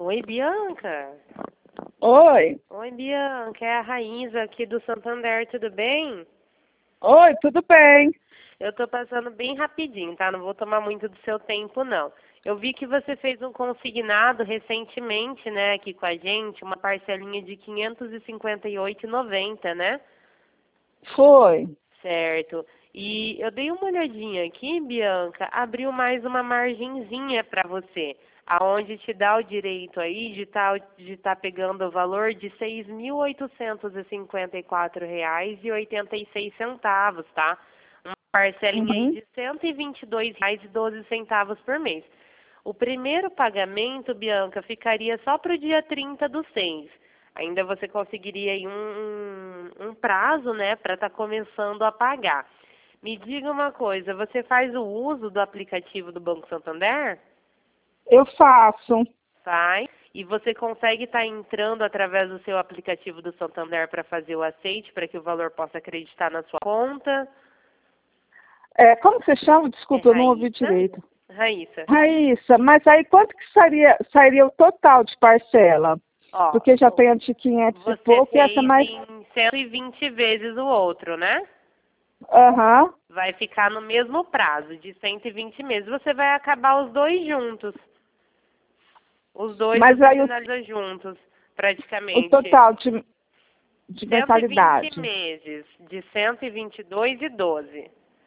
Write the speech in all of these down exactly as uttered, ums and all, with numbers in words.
Oi, Bianca. Oi. Oi, Bianca. É a Raíza aqui do Santander, tudo bem? Oi, tudo bem? Eu tô passando bem rapidinho, tá? Não vou tomar muito do seu tempo, não. Eu vi que você fez um consignado recentemente, né, aqui com a gente, uma parcelinha de quinhentos e cinquenta e oito reais e noventa centavos, né? Foi. Certo. E eu dei uma olhadinha aqui, Bianca, abriu mais uma margenzinha para você, aonde te dá o direito aí de estar de tá pegando o valor de seis mil oitocentos e cinquenta e quatro reais e oitenta e seis centavos, tá? Uma parcelinha aí Uhum. de cento e vinte e dois reais e doze centavos por mês. O primeiro pagamento, Bianca, ficaria só para o dia trinta do seis. Ainda você conseguiria aí um, um, um prazo, né, para estar começando a pagar. Me diga uma coisa, você faz o uso do aplicativo do Banco Santander? Eu faço. Faz. E você consegue estar entrando através do seu aplicativo do Santander para fazer o aceite, para que o valor possa acreditar na sua conta? É, como você chama? É Desculpa, eu não ouvi Raíssa? direito. Raíssa. Raíssa, mas aí quanto que sairia, sairia o total de parcela? Ó, Porque já tem a de quinhentos e você pouco e essa fez mais... em cento e vinte vezes o outro, né? Aham. Vai ficar no mesmo prazo, de cento e vinte meses. Você vai acabar os dois juntos. Os dois Mas você aí o, finaliza juntos, o praticamente. total de, de cento e vinte mensalidade. meses, de cento e vinte e dois e doze.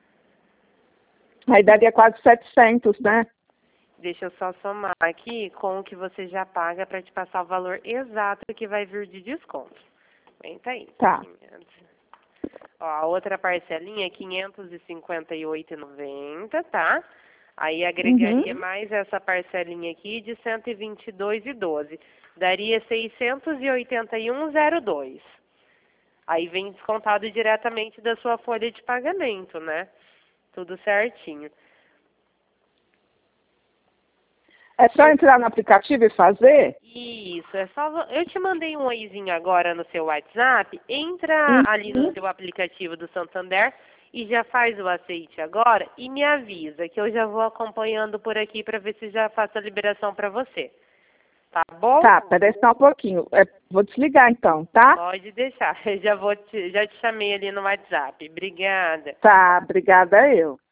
Aí daria quase setecentos, né? Deixa eu só somar aqui com o que você já paga para te passar o valor exato que vai vir de desconto. Aguenta aí. Tá. quinhentos. Ó, a outra parcelinha é quinhentos e cinquenta e oito reais e noventa centavos, tá? Aí agregaria Uhum. mais essa parcelinha aqui de cento e vinte e dois reais e doze centavos. Daria seiscentos e oitenta e um reais e zero dois centavos. Aí vem descontado diretamente da sua folha de pagamento, né? Tudo certinho. É só entrar no aplicativo e fazer? Isso, é só. vo- Eu te mandei um oizinho agora no seu WhatsApp. Entra ali no Uhum. seu aplicativo do Santander e já faz o aceite agora e me avisa que eu já vou acompanhando por aqui para ver se já faço a liberação para você. Tá bom? Tá, peraí só um pouquinho. É, vou desligar então, tá? Pode deixar. Eu já vou te, já te chamei ali no WhatsApp. Obrigada. Tá, obrigada eu.